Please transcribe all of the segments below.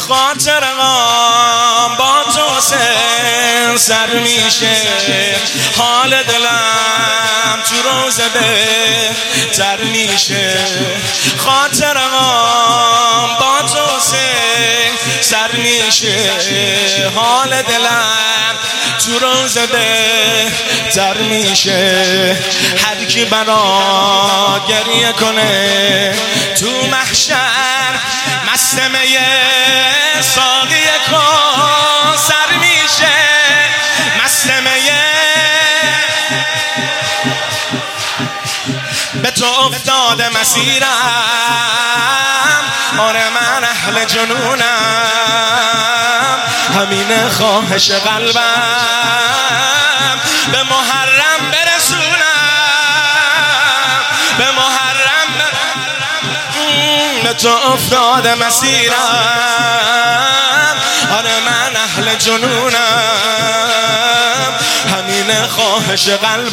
خاطرم با تو سر میشه، حال دلم تو روزه بهتر میشه. خاطرم با تو سر میشه، حال دلم تو روزه بهتر میشه. هر کی برا گریه کنه تو محشر، مستمه ساقی کن سر میشه. مستمه به تو افتاده مسیرم، آره من اهل جنونم، همین خواهش قلبم به محرم برسونم، به محرم به تو افتاده مسیرم، آره من اهل جنونم، همین خواهش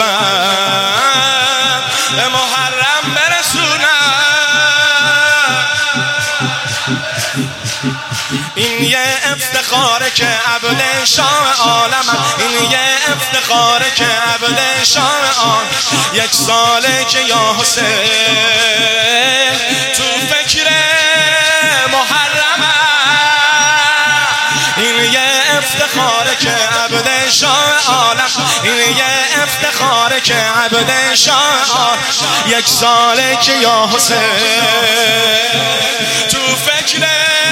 قلبم به محرم برسونم. این یه افتخاره که عبد شاه عالمم، این یه افتخاره که عبد شاه عالم. یک ساله که یا حسین تو فکر محرمم، این یه افتخاره که عبد شاه عالم، این یه افتخاره که عبد شاه عالم. یک ساله که یا حسین تو فکر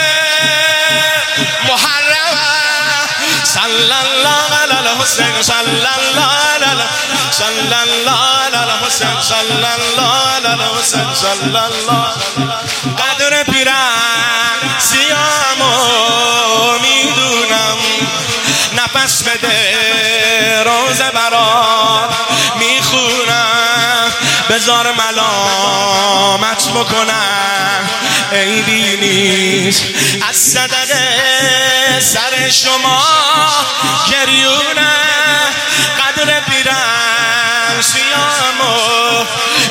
محرم. صلی الله علی الحسین، صلی الله علی، صلی الله علی الحسین، صلی الله علی الحسین، صلی الله. قدر پیرم سیامو میدونم، نفس بده روزه برات میخونم، بذار ملامت بکنم عیبی نیست. از صدقه سر شما گریونه، قدر پیرم سیامو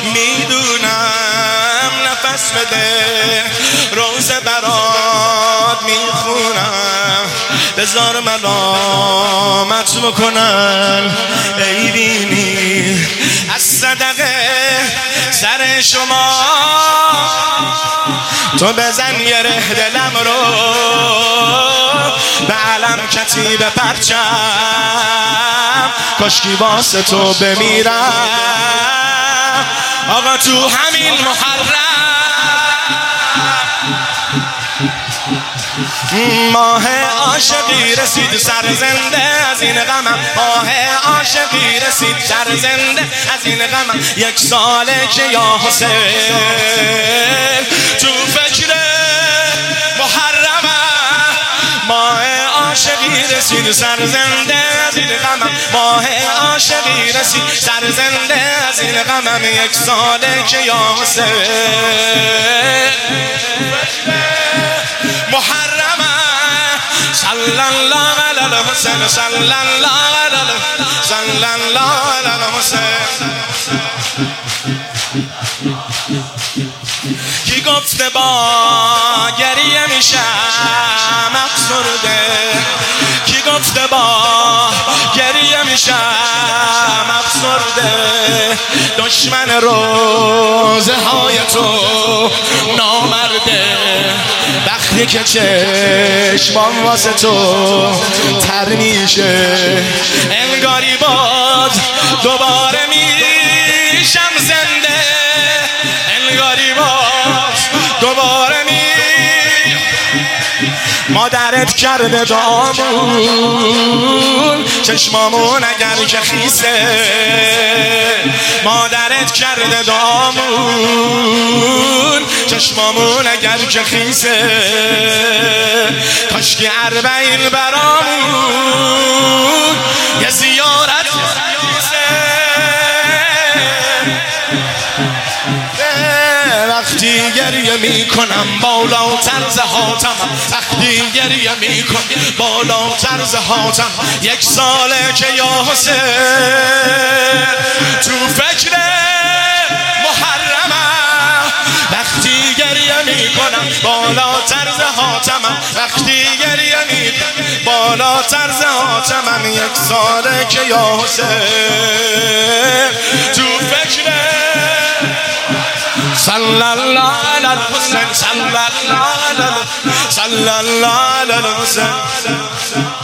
میدونم، نفس بده روزه برات میخونم، بذار ملامت بکنن عیبی نیست. از صدقه سر شما تو بزن یه ره دلم رو، به علم کتیب پرچم، کاشکی واسه تو بمیرم آقا تو همین محرم. ماه عاشقی رسید سرزنده از این غمم، ماه عاشقی رسید سرزنده از این غمم. یک ساله که یا حسین تو فکر محرمم، ماه عاشقی رسید سرزنده از این غمم، ماه عاشقی رسید سرزنده از این غمم. یک ساله که یا حسین محرم. صلی الله علی الحسین، صلی الله علی، صلی الله علی الحسین. کی گفته با گریه میشم افسرده، کی گفته با گریه میشم افسرده. دشمن روزه های تو نامرده، وقتی که چشمام واسه تو تر میشه، انگاری باز دوباره میشم زنده، انگاری باز دوباره مادرت کرده دامون چشمامون اگر که خیسه، مادرت کرده دامون چشمامون اگر که خیسه. کاشکی 40 برامون یه زیارت وقتی گریه میکنم بالاتر ز حاتم، وقتی گریه میکنم بالاتر ز حاتم. یک ساله که یا حسین تو فکر محرمم، وقتی گریه میکنم کنم بالاتر ز حاتمم وقتی گریه میکنم بالاتر ز حاتمم یک ساله که یا حسین تو فکر صلی الله علی الحسین صلی الله علی الحسین